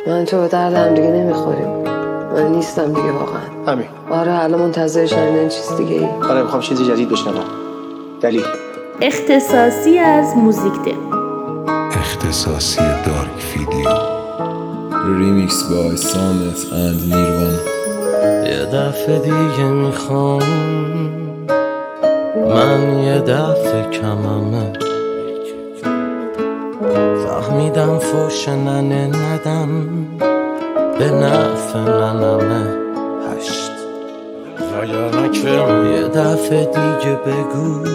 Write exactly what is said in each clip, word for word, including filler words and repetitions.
من تو به درد هم دیگه نمیخوریم. من نیستم دیگه واقعا. همین. آره الان منتظر شنیدن چیز دیگه ای. آره میخوام چیزی جدید بشنوم. دلیل اختصاصی از موزیک ده. اختصاصی دارک ویدیو. ریمیکس بای سامت اند نیروان. یه دفعه دیگه میخوام، من یه دفعه کممه، فهمیدم فوش ننه ندم به نفع ننمه هشت، وگرنه که یه دفعه دیگه بگو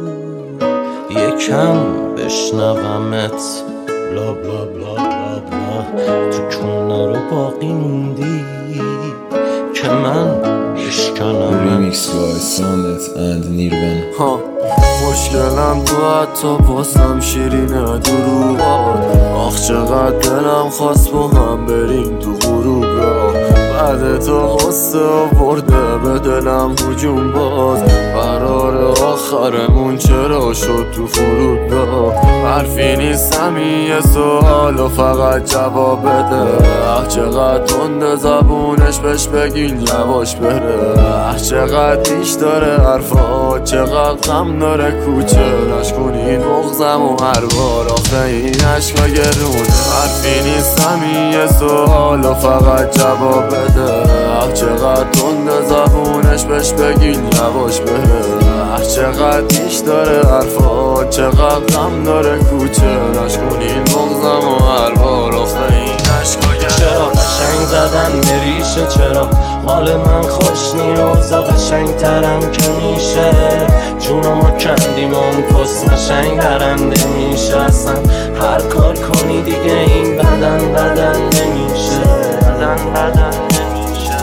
یکم بشنومت، بلا بلا بلا بلا بلا تو کنه رو باقی موندی که من بشکنم. ریمیکس بای سامت اند نیروان. ها مشکلم تو حتی بازم شیرینه دروغات، آخ چقدر دلم خواست با هم بریم تو غروبگاه، بعد تو غصه آورده به دلم هجوم باز، قرار آخرمون چرا شد تو فرودگاه، حرفی نیست همین یه سوال و فقط جواب بده، اه چقدر تند زبونش بهش بگین یواش بره، اه چقدر دیش داره حرفا، چقدر غم داره کوچه نشکنین بغزم و هر بار آخه این عشقا گرونه، حرفی نیست همین یه سوال و فقط جواب بده، اه چقدر تند زبونش بهش بگین یواش بره، اه چقدر دیش داره حرفا، چقدر غم داره کوچه نشکنین بغزم و هر بار آخه این عشقا گرونه. چرا قشنگ زدن بریشه، چرا حال من خوش نیاز قشنگ ترم که میشه، جونو ما کندیم و اون پست قشنگ درنده میشه، اصلا هر کار کنی دیگه این بدن بدن نمیشه، بدن بدن نمیشه.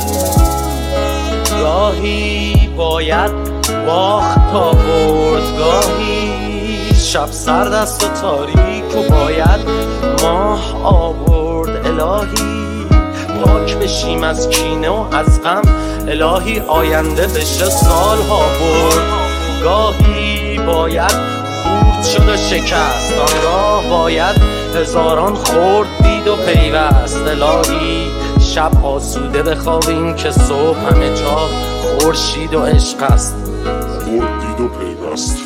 گاهی باید باخت تا برد، گاهی شب سرد است و تاریک و باید ماه آورد، الهی پاک بشیم از کینه و از غم، الهی آینده بشه سالها برد، گاهی باید خورد شد و شکست، آنگاه باید هزاران خورد دید و پیوست، الهی شب آسوده بخوابیم که صبح همه جا خورشید و عشق است، خورد دید و پیوست.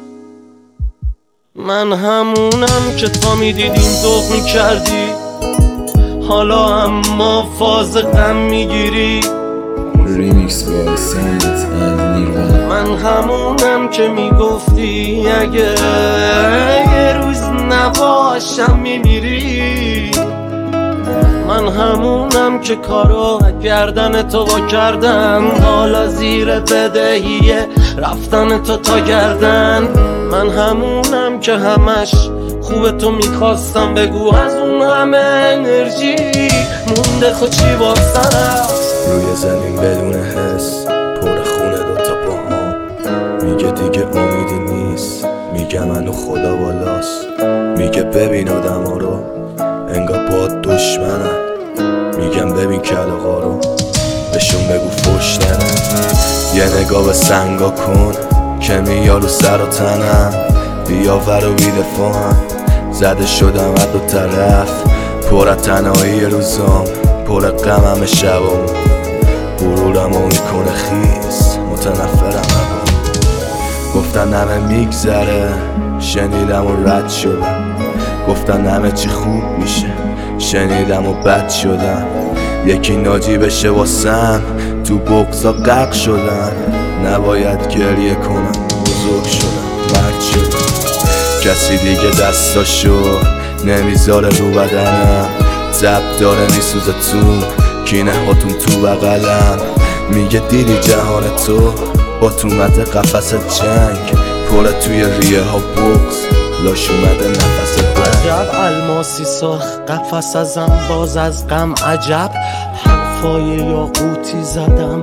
من همونم که تا میدیدیم ذوق میکردی، حالا اما فاز غم میگیری. ریمیکس بای سامت اند نیروان. من همونم که میگفتی اگه یه روز نباشم میمیری، من همونم که کارو گردن تو با کردم، حالا زیر بدهیه رفتن تو تا گردن، من همونم که همش خوب تو میخواستم بگو از اون همه انرژی مونده خود چی بافزنم، روی زمین بدون حس پر خونه دوتا پاهم، میگه دیگه امیدی نیست، میگه منو خدا بالاست، میگه ببین آدم ها رو انگار باد دشمنن، میگم ببین کلاغا رو بهشون بگو فوش نرن، یه نگاه به سنگا کن که میارو سر و تنم، بیا ور و بیدفاهم، زده شدم از دو طرف، پر از تنهایی روزام، پر غمم شبام، غرورمو میکنه خیس، متنفرم ازم، گفتن همه میگذره، شنیدم و رد شدم، گفتن همه چی خوب میشه، شنیدم و بد شدم، یکی ناجی بشه واسم، تو بغضا غرق شدم، نباید گریه کنم، بزرگ شدم، مرد شدم، کسی دیگه دستاشو نمیذاره رو بدنم، زب داره میسوزه تو کینه هاتون تو بغلم، میگه دیدی جهان تو با تو مده قفس جنگ، پره توی ریه ها بغض، لاش اومده نفس بند، عجب الماسی سرخ قفس ازم باز از غم، عجب حرفای یاقوتی زدم،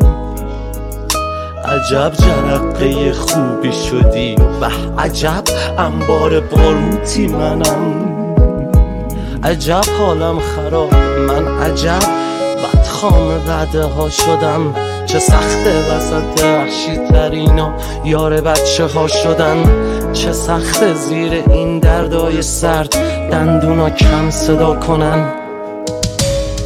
عجب جرقه خوبی شدی و به عجب انبار باروتی منم، عجب حالم خراب من، عجب بدخام بعده ها شدم، چه سخته وسط وحشی ترین و یار بچه ها شدن، چه سخته زیر این دردای سرد دندونا کم صدا کنن،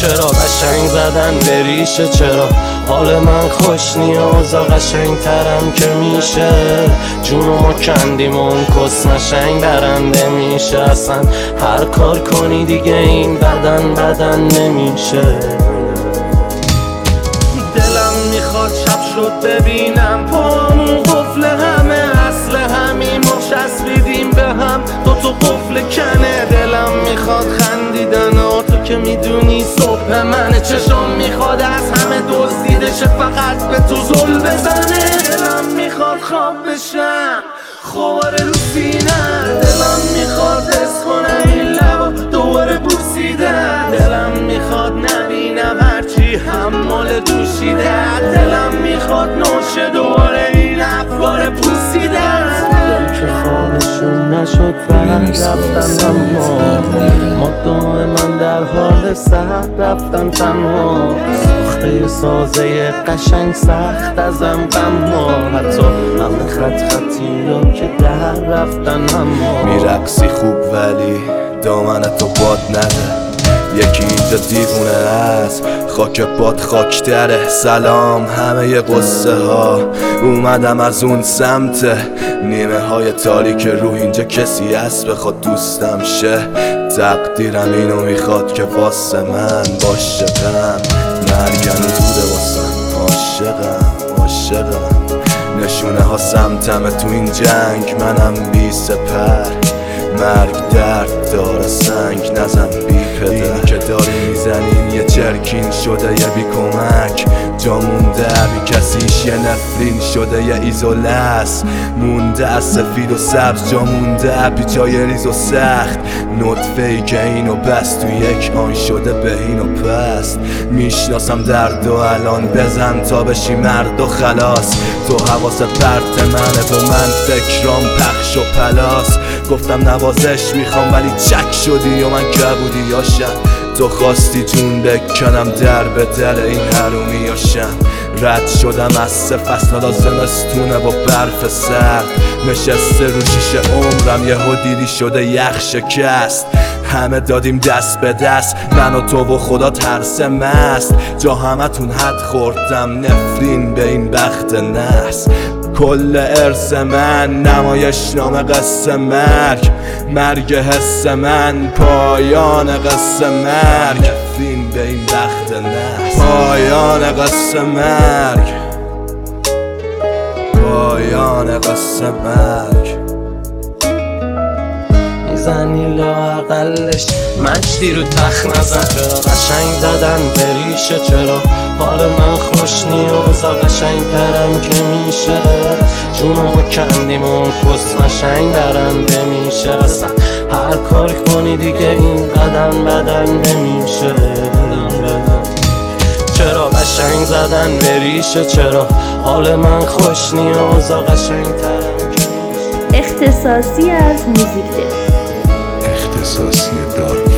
چرا قشنگ زدن به ریشه، چرا حال من خوش نیازا قشنگ ترم که میشه، جونمو کندیم و اون کس نشنگ برنده میشه، اصلا هر کار کنی دیگه این بدن بدن نمیشه. دلم میخواد شب شد ببینم پامون قفل همه، اصل همین ما چسبیدیم به هم، دو تو قفل کنه. دلم میخواد خندیدن ها تو که میدونی صبح منه، چشم میخواد از همه دزدیدشه فقط به تو زل بزنه. دلم میخواد خواب بشم خوار رو سینه، دلم میخواد حس کنم این لبا دوباره بوسیدن، دلم میخواد نبینم هرچی حمال دوشیده، دلم میخواد نوشه دوباره این افکار پوسیدن. که خوابشون نشد و رفتن اما مدام من در حال سهر رفتن تنها، ساخته سازه قشنگ سخت ازم غما، حتی همه خط خطی رو که در رفتن اما. میرقصی خوب ولی دامن تو باد نده، یکی اینجا دیوونه است خاک باد خاکتره. سلام همه ی قصه ها اومدم از اون سمت، نیمه های تاریک روح اینجا کسی هست بخواد دوستم شه، تقدیرم اینو میخواد که واسه من باشه غم، مرگم زوده واسم عاشقم عاشقم، نشونه ها سمتمه تو این جنگ منم بی سپر، مرگ درد داره سنگ نزن بی پدر، این که داری میزنین یه چرکین شده یه بی کمک، جا مونده بی کسیش یه نفرین شده یه ایزولس، مونده از سفید و سبز جا مونده بی جای ریز و سخت، نطفه ای که اینو بست تو یک آن شده بهین و پست، میشناسم درد و الان بزن تا بشی مرد و خلاص، تو حواست پرت منه و من فکرام پخش و پلاس، گفتم نوازش میخوام ولی چک شدی و من کبودی یاشم، تو خواستی جون بکنم در به در این حرومی یاشم، رد شدم از سه فصل حالا زمستونه و برف سرد، نشسته رو شیشه عمرم یه دیدی شده یخ شکست، همه دادیم دست به دست من و تو و خدا ترس مست، جا همه تون حد خوردم نفرین به این بخت نحس، کل ارث من نمایش نام قصه مرگ، مرگ حس من پایان قصه مرگ، نفرین به این بخت نحس، پایان قصه مرگ، پایان قصه مرگ. میزنی لااقلش مجدی رو تخت نزن، چرا قشنگ زدن به ریشه، چرا حال من خوش نیازا قشنگ ترم که میشه، جونمو کندیم و کس نشنگ برنده میشه، اصلا هر کار کنی دیگه این بدن بدن نمیشه، چرا قشنگ زدن به ریشه، چرا حال من خوش نیازا قشنگ ترم که میشه. اختصاصی از موزیک ده. اختصاصی دارک